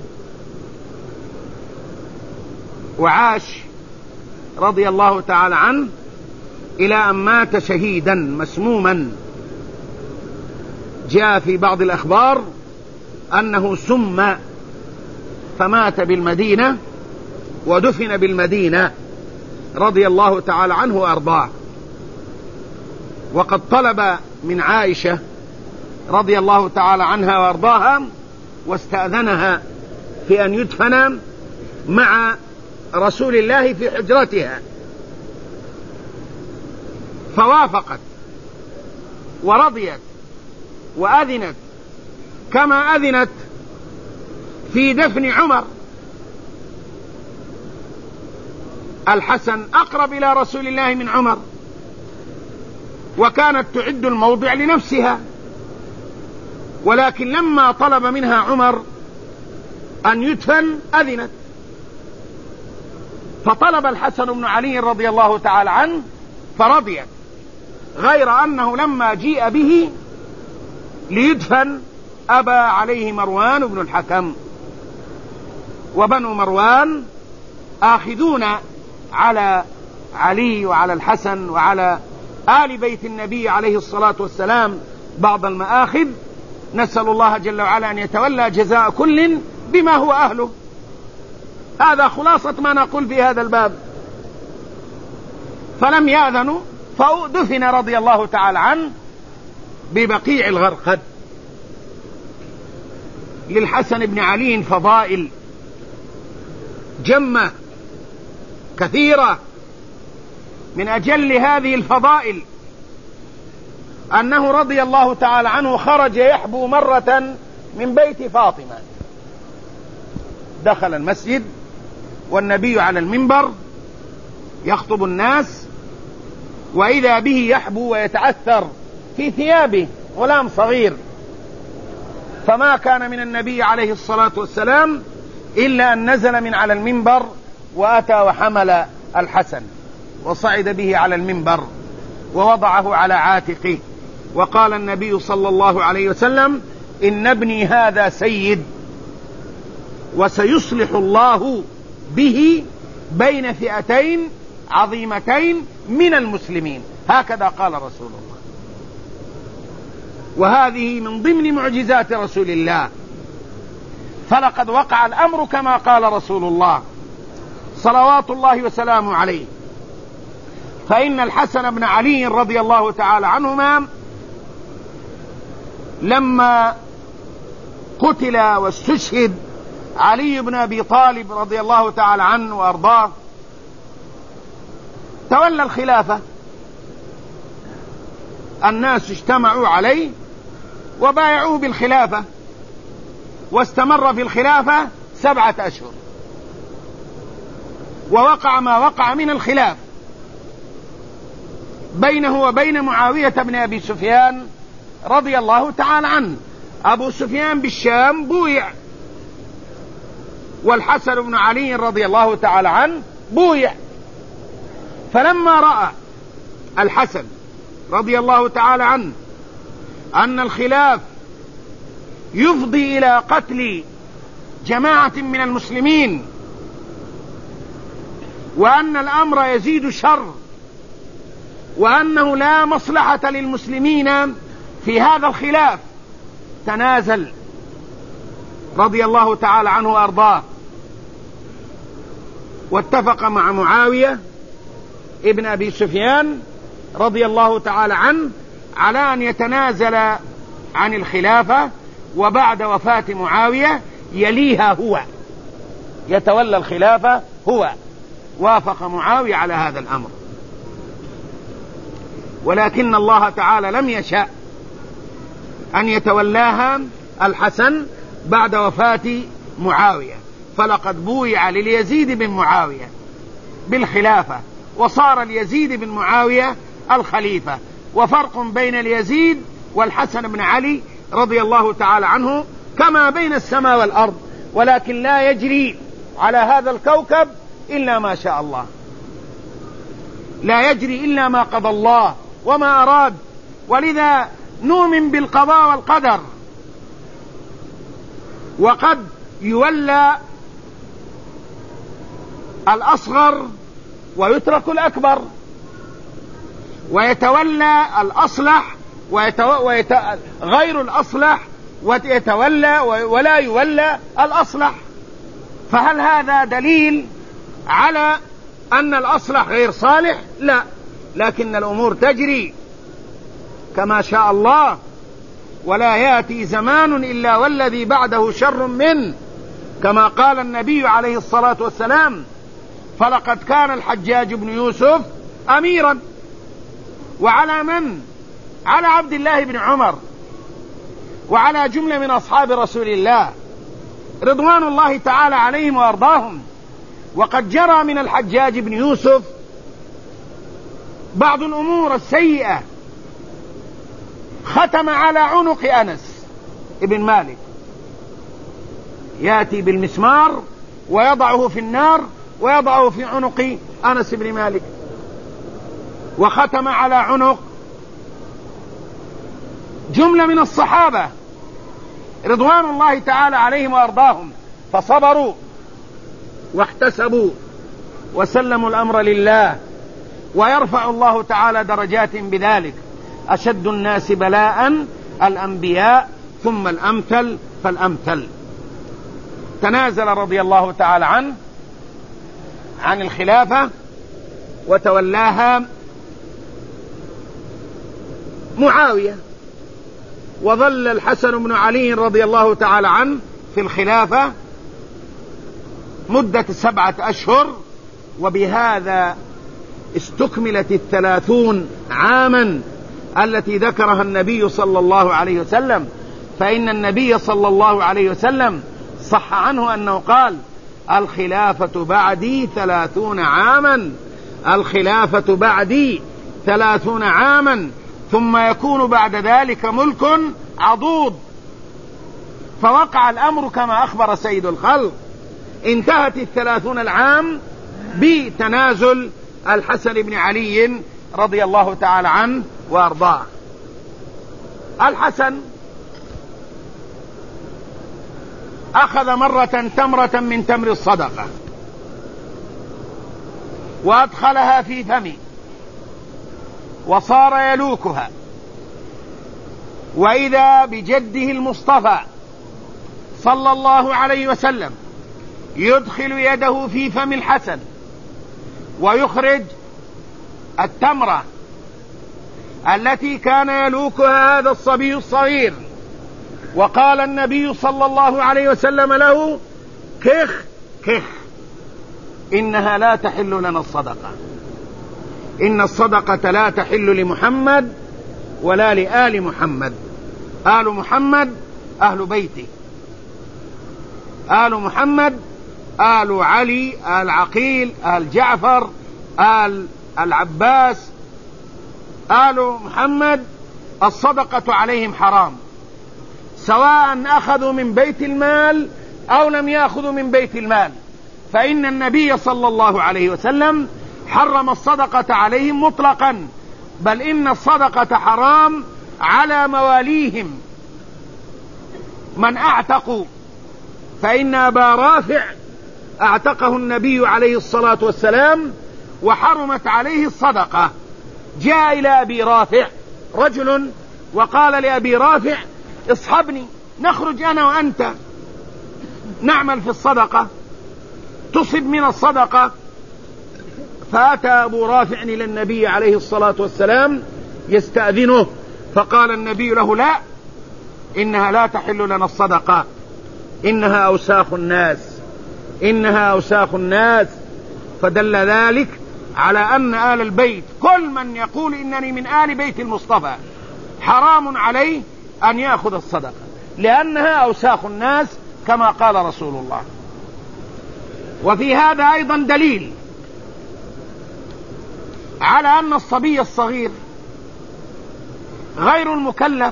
وعاش رضي الله تعالى عنه إلى أن مات شهيدا مسموما. جاء في بعض الأخبار أنه سم فمات بالمدينة ودفن بالمدينة رضي الله تعالى عنه وأرضاه. وقد طلب من عائشة رضي الله تعالى عنها وأرضاها واستأذنها في أن يدفن مع رسول الله في حجرتها، فوافقت ورضيت وأذنت، كما أذنت في دفن عمر. الحسن أقرب إلى رسول الله من عمر، وكانت تعد الموضع لنفسها، ولكن لما طلب منها عمر أن يدفن أذنت. فطلب الحسن بن علي رضي الله تعالى عنه فرضيت، غير أنه لما جيء به ليدفن أبى عليه مروان بن الحكم، وبنو مروان آخذون على علي وعلى الحسن وعلى آل بيت النبي عليه الصلاة والسلام بعض المآخذ. نسأل الله جل وعلا أن يتولى جزاء كل بما هو أهله. هذا خلاصة ما نقول في هذا الباب. فلم يأذنوا، فدفن رضي الله تعالى عنه ببقيع الغرقد. للحسن بن علي فضائل جمة كثيرة، من أجل هذه الفضائل أنه رضي الله تعالى عنه خرج يحبو مرة من بيت فاطمة، دخل المسجد والنبي على المنبر يخطب الناس، وإذا به يحبو ويتأثر في ثيابه، غلام صغير. فما كان من النبي عليه الصلاة والسلام إلا أن نزل من على المنبر وأتى وحمل الحسن وصعد به على المنبر ووضعه على عاتقه، وقال النبي صلى الله عليه وسلم: إن ابني هذا سيد، وسيصلح الله به بين فئتين عظيمتين من المسلمين. هكذا قال رسول الله. وهذه من ضمن معجزات رسول الله، فلقد وقع الأمر كما قال رسول الله صلوات الله وسلامه عليه. فإن الحسن بن علي رضي الله تعالى عنهما لما قتل واستشهد علي بن أبي طالب رضي الله تعالى عنه وأرضاه، تولى الخلافة. الناس اجتمعوا عليه وبايعوه بالخلافة، واستمر في الخلافة 7 أشهر، ووقع ما وقع من الخلاف بينه وبين معاوية بن أبي سفيان رضي الله تعالى عنه. أبو سفيان بالشام بويع، والحسن بن علي رضي الله تعالى عنه بويع. فلما رأى الحسن رضي الله تعالى عنه أن الخلاف يفضي إلى قتل جماعة من المسلمين، وأن الأمر يزيد شر، وأنه لا مصلحة للمسلمين في هذا الخلاف، تنازل رضي الله تعالى عنه وأرضاه، واتفق مع معاوية ابن أبي سفيان رضي الله تعالى عنه على أن يتنازل عن الخلافة، وبعد وفاة معاوية يليها هو، يتولى الخلافة هو. وافق معاوية على هذا الأمر، ولكن الله تعالى لم يشاء أن يتولاها الحسن بعد وفاة معاوية، فلقد بويع لليزيد بن معاوية بالخلافة، وصار اليزيد بن معاوية الخليفة. وفرق بين اليزيد والحسن بن علي رضي الله تعالى عنه كما بين السماء والأرض، ولكن لا يجري على هذا الكوكب إلا ما شاء الله، لا يجري إلا ما قضى الله وما أراد. ولذا نؤمن بالقضاء والقدر، وقد يولى الأصغر ويترك الأكبر، ويتولى الأصلح غير الأصلح، ويتولى ولا يولى الأصلح. فهل هذا دليل على أن الأصلح غير صالح، لا، لكن الأمور تجري كما شاء الله، ولا يأتي زمان إلا والذي بعده شر منه، كما قال النبي عليه الصلاة والسلام: فلقد كان الحجاج بن يوسف أميرا. وعلى من؟ على عبد الله بن عمر وعلى جملة من أصحاب رسول الله رضوان الله تعالى عليهم وأرضاهم. وقد جرى من الحجاج بن يوسف بعض الأمور السيئة، ختم على عنق أنس ابن مالك، يأتي بالمسمار ويضعه في النار ويضعه في عنق أنس بن مالك، وختم على عنق جملة من الصحابة رضوان الله تعالى عليهم وأرضاهم، فصبروا واحتسبوا وسلموا الأمر لله، ويرفع الله تعالى درجات بذلك. أشد الناس بلاء الأنبياء ثم الأمثل فالأمثل. تنازل رضي الله تعالى عنه عن الخلافة وتولاها معاوية، وظل الحسن بن علي رضي الله تعالى عنه في الخلافة مدة 7 أشهر، وبهذا استكملت 30 عاما التي ذكرها النبي صلى الله عليه وسلم. فإن النبي صلى الله عليه وسلم صح عنه أنه قال: الخلافة بعدي 30 عاما، الخلافة بعدي 30 عاما، ثم يكون بعد ذلك ملك عضوض. فوقع الأمر كما أخبر سيد الخلق، انتهت 30 العام بتنازل الحسن بن علي رضي الله تعالى عنه وأرضاه. الحسن أخذ مرة تمرة من تمر الصدقة وأدخلها في فمه وصار يلوكها، وإذا بجده المصطفى صلى الله عليه وسلم يدخل يده في فم الحسن ويخرج التمرة التي كان يلوكها هذا الصبي الصغير. وقال النبي صلى الله عليه وسلم له: كخ كخ، إنها لا تحل لنا الصدقة، إن الصدقة لا تحل لمحمد ولا لآل محمد. آل محمد أهل بيته، آل محمد آل علي، آل عقيل، آل جعفر، آل العباس، آل محمد الصدقة عليهم حرام، سواء أخذوا من بيت المال أو لم يأخذوا من بيت المال، فإن النبي صلى الله عليه وسلم حرم الصدقة عليهم مطلقا، بل إن الصدقة حرام على مواليهم من أعتقوا. فإن أبا رافع أعتقه النبي عليه الصلاة والسلام وحرمت عليه الصدقة. جاء إلى أبي رافع رجل وقال لأبي رافع: اصحبني نخرج أنا وأنت نعمل في الصدقة، تصب من الصدقة. فأتى أبو رافع إلى النبي عليه الصلاة والسلام يستأذنه، فقال النبي له: لا، إنها لا تحل لنا الصدقة، إنها أوساخ الناس، إنها أوساخ الناس. فدل ذلك على أن آل البيت، كل من يقول إنني من آل بيت المصطفى، حرام عليه أن يأخذ الصدقة، لأنها أوساخ الناس كما قال رسول الله. وفي هذا أيضا دليل على أن الصبي الصغير غير المكلف،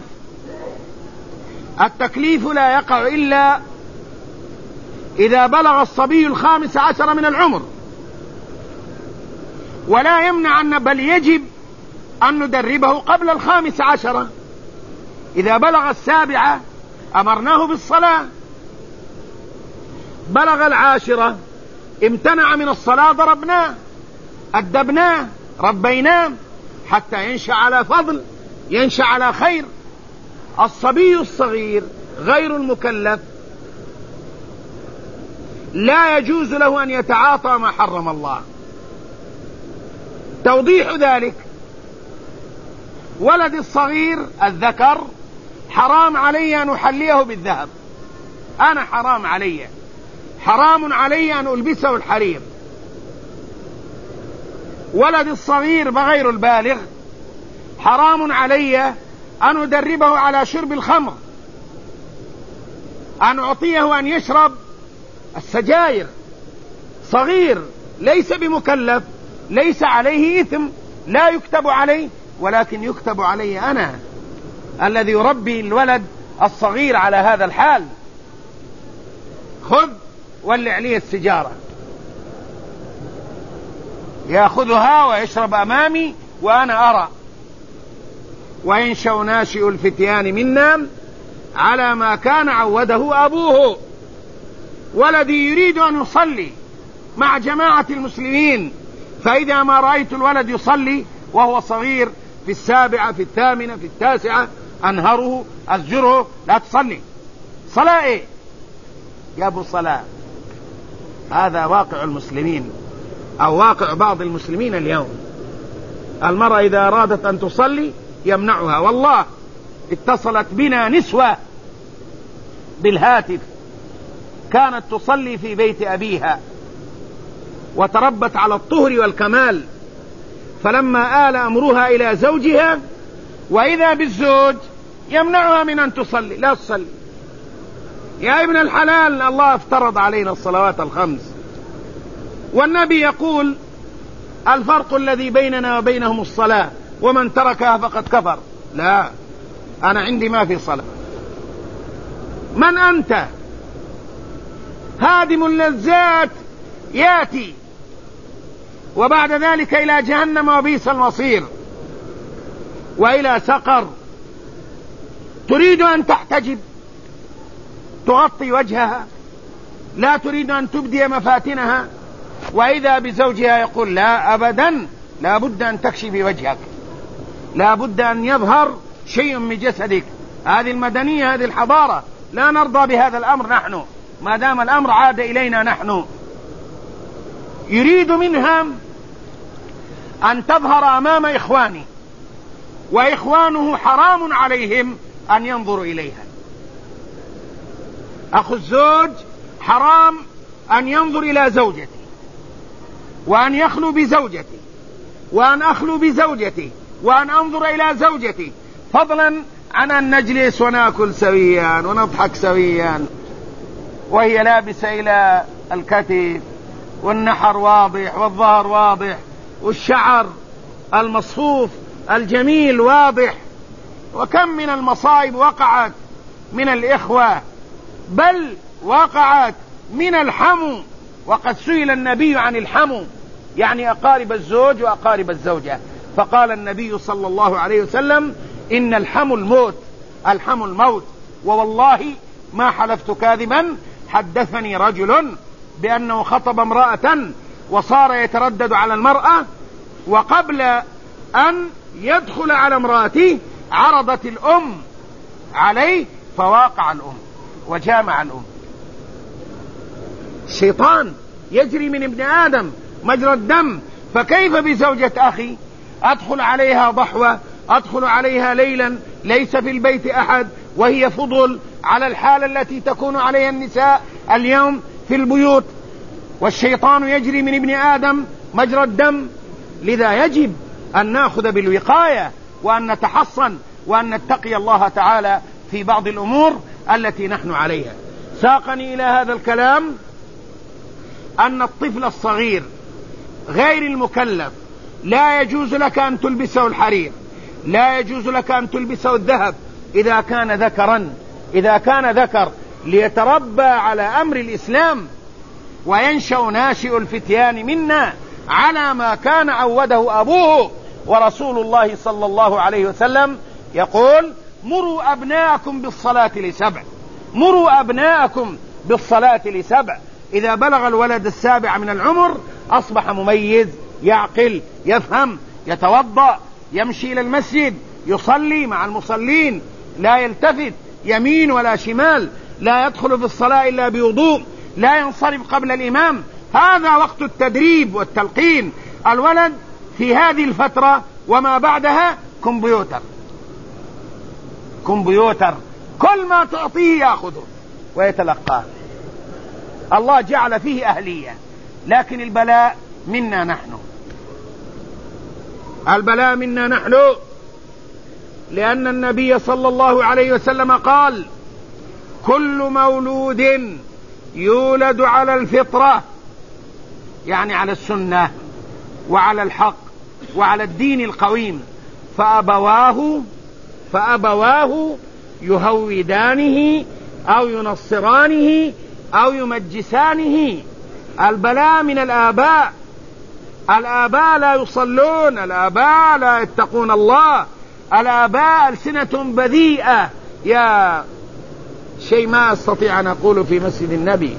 التكليف لا يقع إلا إذا بلغ الصبي 15 من العمر، ولا يمنع بل يجب أن ندربه قبل 15. إذا بلغ 7 أمرناه بالصلاة، بلغ 10 امتنع من الصلاة ضربناه، أدبناه، ربيناه، حتى ينشأ على فضل، ينشأ على خير. الصبي الصغير غير المكلف لا يجوز له أن يتعاطى ما حرم الله، توضيح ذلك: ولد الصغير الذكر حرام علي أن أحليه بالذهب، أنا حرام علي أن ألبسه الحرير. ولد الصغير بغير البالغ حرام علي أن أدربه على شرب الخمر، أن أعطيه أن يشرب السجاير. صغير ليس بمكلف، ليس عليه إثم، لا يكتب عليه، ولكن يكتب علي أنا الذي يربي الولد الصغير على هذا الحال. خذ ولع لي السجارة، يأخذها ويشرب أمامي وأنا أرى. وينشأ ناشئ الفتيان منا على ما كان عوده أبوه. ولدي يريد أن يصلي مع جماعة المسلمين، فإذا ما رأيت الولد يصلي وهو صغير في 7 في 8 في 9 أنهره أزجره: لا تصلي. صلاة إيه يا أبو صلاة؟ هذا واقع المسلمين أو واقع بعض المسلمين اليوم. المرأة إذا أرادت أن تصلي يمنعها. والله اتصلت بنا نسوة بالهاتف كانت تصلي في بيت أبيها وتربت على الطهر والكمال، فلما آل أمرها إلى زوجها وإذا بالزوج يمنعها من أن تصلي: لا تصلي يا ابن الحلال، الله افترض علينا الصلوات الخمس، والنبي يقول: الفرق الذي بيننا وبينهم الصلاة، ومن تركها فقد كفر. لا، أنا عندي ما في صلاة. من أنت؟ هادم اللذات ياتي، وبعد ذلك إلى جهنم وبئس المصير وإلى سقر. تريد أن تحتجب تغطي وجهها، لا تريد أن تبدي مفاتنها، وإذا بزوجها يقول: لا أبدا، لا بد أن تكشفي وجهك، لا بد أن يظهر شيء من جسدك. هذه المدنية، هذه الحضارة، لا نرضى بهذا الأمر نحن ما دام الأمر عاد إلينا نحن. يريد منها أن تظهر أمام إخوانه، وإخوانه حرام عليهم أن ينظروا إليها. أخو الزوج حرام أن ينظر إلى زوجته، وأن يخلو بزوجته، وأن أخلو بزوجته، وأن أنظر إلى زوجتي، فضلا عن أن نجلس ونأكل سويا ونضحك سويا وهي لابسة إلى الكتف، والنحر واضح، والظهر واضح، والشعر المصفوف الجميل واضح. وكم من المصائب وقعت من الإخوة، بل وقعت من الحمو. وقد سئل النبي عن الحمو، يعني أقارب الزوج وأقارب الزوجة، فقال النبي صلى الله عليه وسلم: إن الحمو الموت، الحمو الموت. ووالله ما حلفت كاذبا، حدثني رجل بأنه خطب امرأة وصار يتردد على المرأة، وقبل أن يدخل على امرأته عرضت الأم عليه فواقع الأم وجامع الأم. الشيطان يجري من ابن آدم مجرى الدم، فكيف بزوجة أخي؟ أدخل عليها ضحوة، أدخل عليها ليلا ليس في البيت أحد، وهي فضل على الحالة التي تكون عليها النساء اليوم في البيوت. والشيطان يجري من ابن آدم مجرى الدم. لذا يجب أن نأخذ بالوقاية، وأن نتحصن، وأن نتقي الله تعالى في بعض الأمور التي نحن عليها. ساقني إلى هذا الكلام أن الطفل الصغير غير المكلف لا يجوز لك أن تلبسه الحرير، لا يجوز لك أن تلبسه الذهب إذا كان ذكرا، إذا كان ذكر، ليتربى على أمر الإسلام. وينشأ ناشئ الفتيان منا على ما كان عوده أبوه. ورسول الله صلى الله عليه وسلم يقول: مروا أبناءكم بالصلاة ل7، مروا أبناءكم بالصلاة ل7. إذا بلغ الولد 7 من العمر أصبح مميز، يعقل، يفهم، يتوضأ، يمشي إلى المسجد، يصلي مع المصلين، لا يلتفت يمين ولا شمال، لا يدخل في الصلاة إلا بوضوء، لا ينصرف قبل الإمام. هذا وقت التدريب والتلقين. الولد في هذه الفترة وما بعدها كمبيوتر، كل ما تعطيه يأخذه ويتلقاه. الله جعل فيه أهلية، لكن البلاء منا نحن، لأن النبي صلى الله عليه وسلم قال: كل مولود يولد على الفطرة، يعني على السنة وعلى الحق وعلى الدين القويم، فأبواه يهودانه أو ينصرانه أو يمجسانه. البلاء من الآباء لا يصلون، الآباء لا يتقون الله، الآباء ألسنة بذيئة. يا شيء ما أستطيع أن أقوله في مسجد النبي،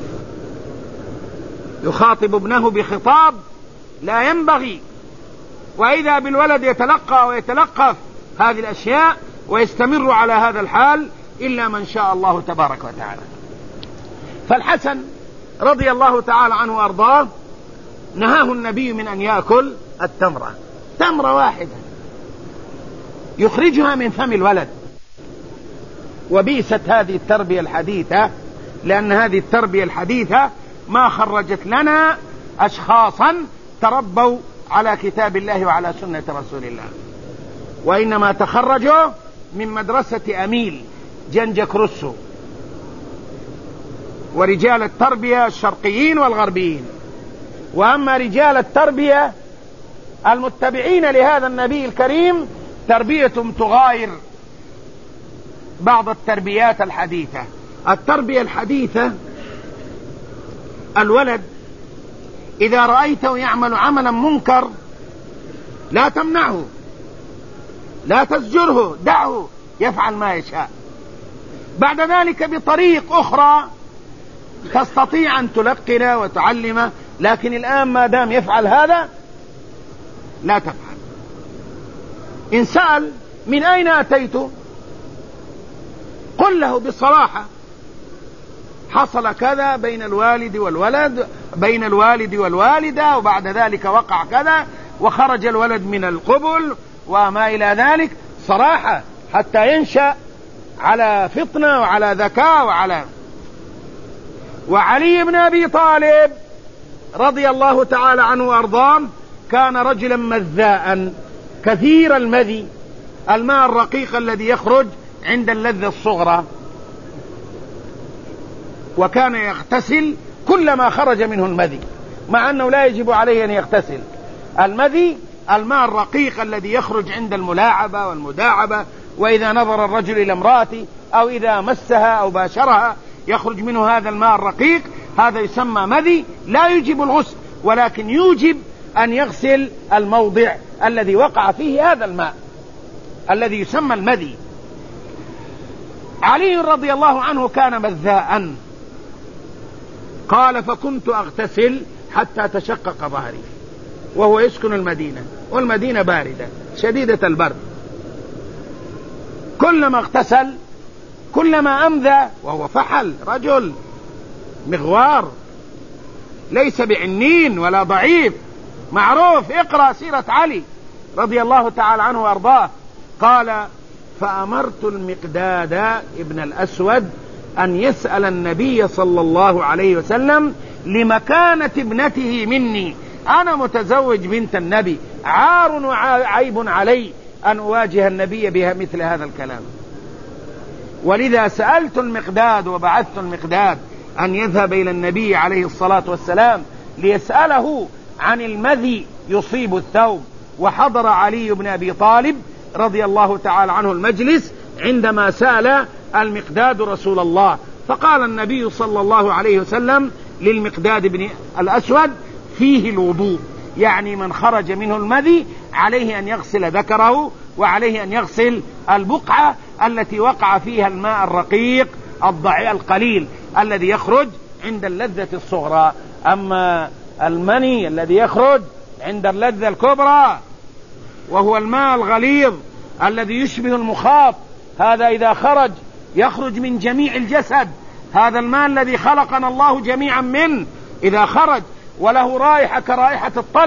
يخاطب ابنه بخطاب لا ينبغي، وإذا بالولد يتلقى ويتلقف هذه الأشياء ويستمر على هذا الحال إلا من شاء الله تبارك وتعالى. فالحسن رضي الله تعالى عنه وأرضاه نهاه النبي من أن يأكل تمرة واحدة يخرجها من فم الولد. وبئست هذه التربية الحديثة، لأن هذه التربية الحديثة ما خرجت لنا أشخاصا تربوا على كتاب الله وعلى سنة رسول الله، وإنما تخرجوا من مدرسة أميل جنجك روسو ورجال التربية الشرقيين والغربيين. وأما رجال التربية المتبعين لهذا النبي الكريم تربيتهم تغاير بعض التربيات الحديثة. التربية الحديثة الولد إذا رأيته يعمل عملا منكر لا تمنعه، لا تزجره، دعه يفعل ما يشاء. بعد ذلك بطريق أخرى تستطيع أن تلقن وتعلمه، لكن الآن ما دام يفعل هذا لا تفعل. إن سأل من أين أتيت قل له بصراحة: حصل كذا بين الوالد والوالدة، وبعد ذلك وقع كذا، وخرج الولد من القبل وما إلى ذلك، صراحة، حتى ينشأ على فطنة وعلى ذكاء وعلي بن أبي طالب رضي الله تعالى عنه وأرضاه كان رجلا مذاء كثير المذي، الماء الرقيق الذي يخرج عند اللذة الصغرى، وكان يغتسل كلما خرج منه المذي، مع أنه لا يجب عليه أن يغتسل. المذي الماء الرقيق الذي يخرج عند الملاعبة والمداعبة، وإذا نظر الرجل إلى امرأته أو إذا مسها أو باشرها يخرج منه هذا الماء الرقيق، هذا يسمى مذي، لا يوجب الغسل، ولكن يوجب أن يغسل الموضع الذي وقع فيه هذا الماء الذي يسمى المذي. علي رضي الله عنه كان مذاء، قال: فكنت أغتسل حتى تشقق ظهري، وهو يسكن المدينة، والمدينة باردة شديدة البرد. كلما اغتسل كلما أمذى، وهو فحل، رجل مغوار ليس بعنين ولا ضعيف، معروف، اقرأ سيرة علي رضي الله تعالى عنه وأرضاه. قال: فأمرت المقداد ابن الأسود أن يسأل النبي صلى الله عليه وسلم لمكانة ابنته مني، أنا متزوج بنت النبي، عار وعيب علي أن أواجه النبي بها مثل هذا الكلام. ولذا سألت المقداد وبعثت المقداد أن يذهب إلى النبي عليه الصلاة والسلام ليسأله عن المذي يصيب الثوب. وحضر علي بن أبي طالب رضي الله تعالى عنه المجلس عندما سأل المقداد رسول الله، فقال النبي صلى الله عليه وسلم للمقداد بن الأسود: فيه الوضوء، يعني من خرج منه المذي عليه أن يغسل ذكره، وعليه أن يغسل البقعة التي وقع فيها الماء الرقيق القليل الذي يخرج عند اللذة الصغرى. أما المني الذي يخرج عند اللذة الكبرى وهو الماء الغليظ الذي يشبه المخاط، هذا إذا خرج يخرج من جميع الجسد، هذا الماء الذي خلقنا الله جميعا منه إذا خرج وله رائحة كرائحة الطلع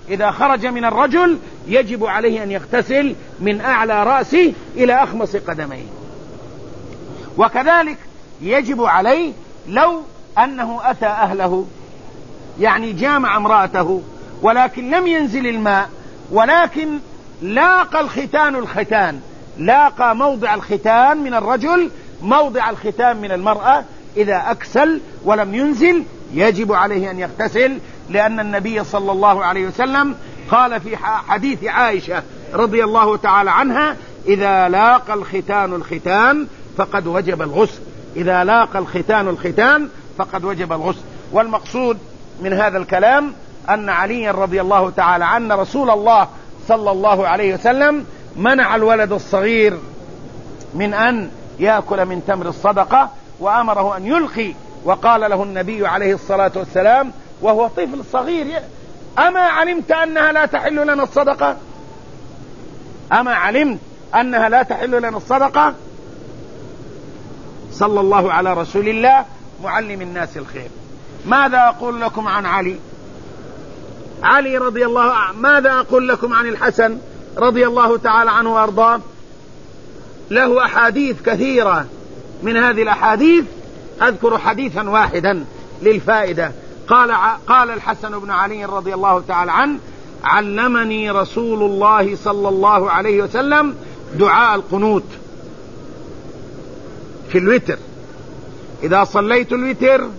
إذا خرج من الرجل يجب عليه أن يغتسل من أعلى رأسه إلى أخمص قدميه. وكذلك يجب عليه لو أنه أتى أهله، يعني جامع امرأته ولكن لم ينزل الماء، ولكن لاقى الختان، لاقى موضع الختان من الرجل موضع الختان من المرأة، إذا أكسل ولم ينزل يجب عليه أن يغتسل، لأن النبي صلى الله عليه وسلم قال في حديث عائشة رضي الله تعالى عنها: إذا لاقى الختان فقد وجب الغسل، إذا لاقى الختان فقد وجب الغسل. والمقصود من هذا الكلام أن علي رضي الله تعالى عنه رسول الله صلى الله عليه وسلم منع الولد الصغير من أن يأكل من تمر الصدقة، وأمره أن يلقي، وقال له النبي عليه الصلاة والسلام وهو طفل صغير: أما علمت أنها لا تحل لنا الصدقة؟ أما علمت أنها لا تحل لنا الصدقة؟ صلى الله على رسول الله معلم الناس الخير. ماذا أقول لكم عن علي رضي الله عنه؟ ماذا أقول لكم عن الحسن رضي الله تعالى عنه وأرضاه؟ له أحاديث كثيرة، من هذه الأحاديث أذكر حديثا واحدا للفائدة. قال الحسن بن علي رضي الله تعالى عنه: علمني رسول الله صلى الله عليه وسلم دعاء القنوت في الوتر، إذا صليت الوتر،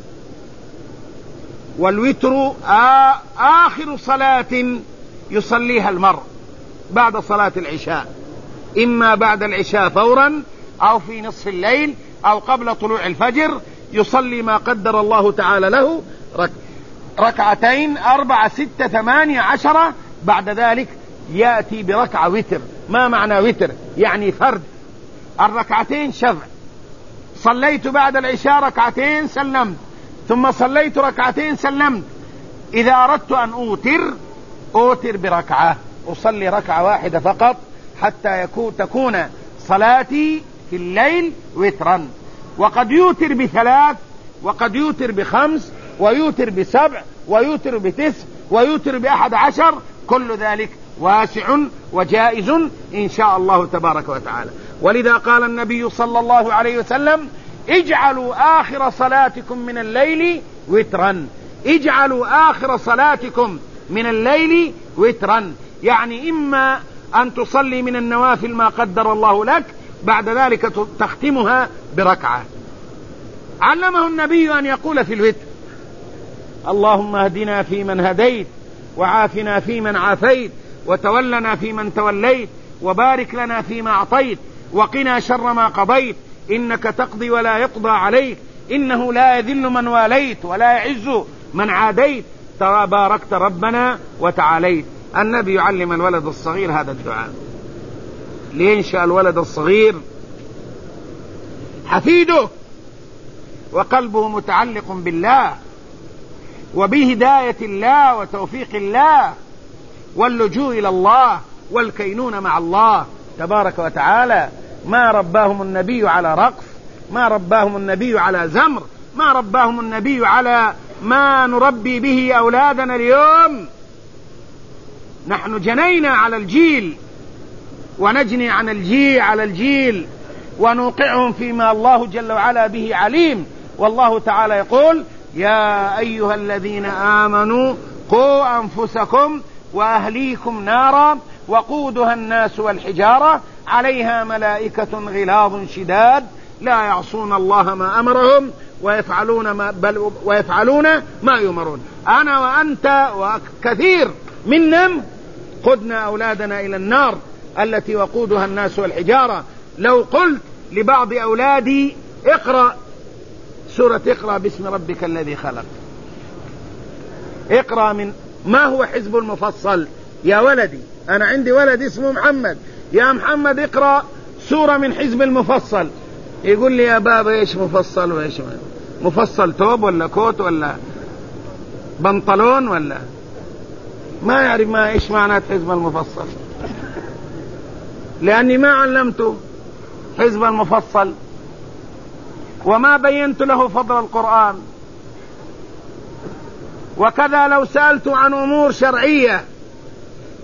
والوتر آخر صلاة يصليها المرء بعد صلاة العشاء، إما بعد العشاء فورا أو في نصف الليل أو قبل طلوع الفجر، يصلي ما قدر الله تعالى له، ركعتين 4 6 8 10، بعد ذلك يأتي بركعة وتر. ما معنى وتر؟ يعني فرد، الركعتين شفع. صليت بعد العشاء ركعتين سلمت، ثم صليت ركعتين سلمت. إذا أردت أن أوتر بركعة، أصلي ركعة واحدة فقط حتى تكون صلاتي في الليل وترا. وقد يوتر ب3، وقد يوتر ب5، ويوتر ب7، ويوتر ب9، ويوتر ب11، كل ذلك واسع وجائز إن شاء الله تبارك وتعالى. ولذا قال النبي صلى الله عليه وسلم: اجعلوا آخر صلاتكم من الليل وترا، اجعلوا آخر صلاتكم من الليل وترا، يعني إما أن تصلي من النوافل ما قدر الله لك، بعد ذلك تختمها بركعة. علمه النبي أن يقول في الوتر: اللهم اهدنا فيمن هديت، وعافنا فيمن عافيت، وتولنا فيمن توليت، وبارك لنا فيما أعطيت، وقنا شر ما قضيت، إنك تقضي ولا يقضى عليك، إنه لا يذل من واليت ولا يعز من عاديت، تباركت ربنا وتعاليت. النبي يعلم الولد الصغير هذا الدعاء لينشأ الولد الصغير حفيده وقلبه متعلق بالله وبهداية الله وتوفيق الله واللجوء إلى الله والكينون مع الله تبارك وتعالى. ما رباهم النبي على رقص، ما رباهم النبي على زمر، ما رباهم النبي على ما نربي به أولادنا اليوم. نحن جنينا على الجيل ونجني عن الجيل على الجيل ونوقعهم فيما الله جل وعلا به عليم. والله تعالى يقول: يا أيها الذين آمنوا قوا أنفسكم وأهليكم نارا وقودها الناس والحجارة عليها ملائكة غلاظ شداد لا يعصون الله ما أمرهم ويفعلون ما يؤمرون. أنا وأنت وكثير منا قدنا أولادنا إلى النار التي وقودها الناس والحجارة. لو قلت لبعض أولادي: اقرأ سورة اقرأ باسم ربك الذي خلق، اقرأ من ما هو حزب المفصل؟ يا ولدي، أنا عندي ولد اسمه محمد، يا محمد اقرأ سورة من حزب المفصل. يقول لي: يا بابا ايش مفصل وايش مفصل؟ توب ولا كوت ولا بنطلون ولا ما يعرف ما ايش معنى حزب المفصل، لأني ما علمته حزب المفصل وما بينت له فضل القرآن. وكذا لو سألت عن أمور شرعية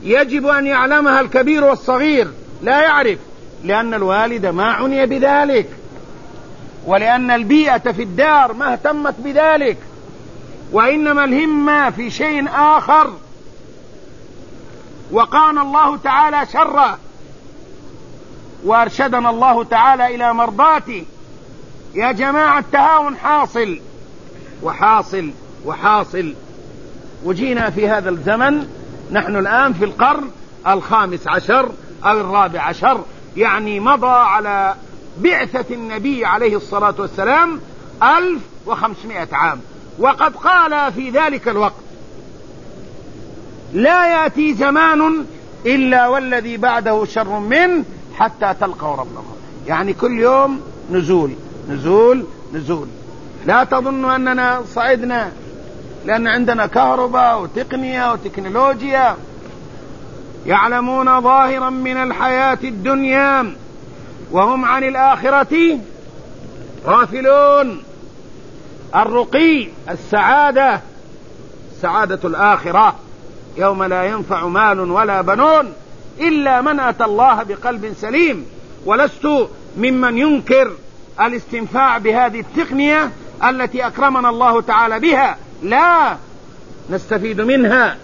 يجب أن يعلمها الكبير والصغير، لا يعرف، لأن الوالد ما عني بذلك، ولأن البيئة في الدار ما اهتمت بذلك، وإنما الهمة في شيء آخر، وقانا الله تعالى شره، وأرشدنا الله تعالى إلى مرضاته. يا جماعة التهاون حاصل وحاصل وحاصل، وجينا في هذا الزمن، نحن الآن في القرن 15 أو 14، يعني مضى على بعثة النبي عليه الصلاة والسلام 1500 عام، وقد قال في ذلك الوقت: لا يأتي زمان إلا والذي بعده شر منه حتى تلقوا ربكم. يعني كل يوم نزول نزول نزول. لا تظنوا أننا صعدنا، لأن عندنا كهرباء وتقنية وتكنولوجيا. يعلمون ظاهرا من الحياة الدنيا وهم عن الآخرة غافلون. الرقي، السعادة، سعادة الآخرة يوم لا ينفع مال ولا بنون إلا من أتى الله بقلب سليم. ولست ممن ينكر الاستنفاع بهذه التقنية التي أكرمنا الله تعالى بها، لا، نستفيد منها،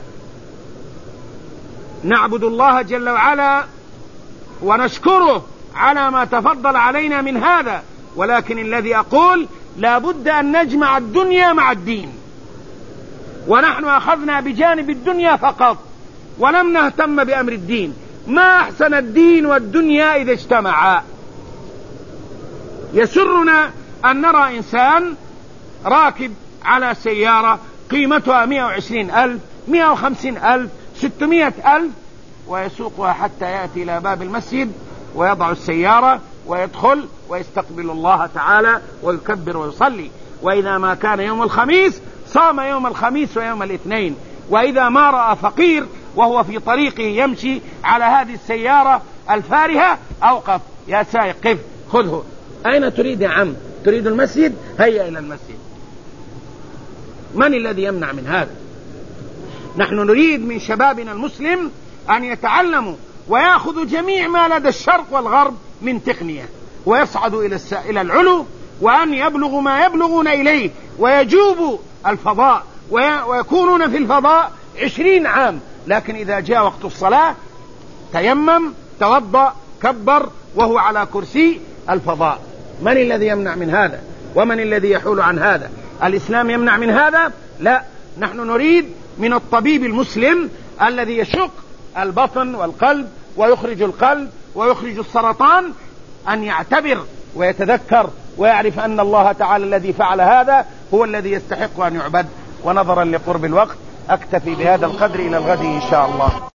نعبد الله جل وعلا ونشكره على ما تفضل علينا من هذا. ولكن الذي أقول: لا بد أن نجمع الدنيا مع الدين، ونحن أخذنا بجانب الدنيا فقط ولم نهتم بأمر الدين. ما أحسن الدين والدنيا إذا اجتمعا. يسرنا أن نرى إنسان راكب على سيارة قيمتها 120,000 150,000 600,000 ويسوقها حتى يأتي إلى باب المسجد ويضع السيارة ويدخل ويستقبل الله تعالى ويكبر ويصلي. وإذا ما كان يوم الخميس صام يوم الخميس ويوم الاثنين. وإذا ما رأى فقير وهو في طريقه يمشي على هذه السيارة الفارهة أوقف: يا سائق قف، خذه. أين تريد يا عم؟ تريد المسجد؟ هيا إلى المسجد. من الذي يمنع من هذا؟ نحن نريد من شبابنا المسلم أن يتعلموا ويأخذوا جميع ما لدى الشرق والغرب من تقنية، ويصعدوا إلى العلو، وأن يبلغوا ما يبلغون إليه، ويجوبوا الفضاء ويكونون في الفضاء 20 عام. لكن إذا جاء وقت الصلاة تيمم، توضأ، كبر، وهو على كرسي الفضاء. من الذي يمنع من هذا؟ ومن الذي يحول عن هذا؟ الإسلام يمنع من هذا؟ لا. نحن نريد من الطبيب المسلم الذي يشق البطن والقلب ويخرج القلب ويخرج السرطان أن يعتبر ويتذكر ويعرف أن الله تعالى الذي فعل هذا هو الذي يستحق أن يعبد. ونظرا لقرب الوقت أكتفي بهذا القدر، إلى الغد إن شاء الله.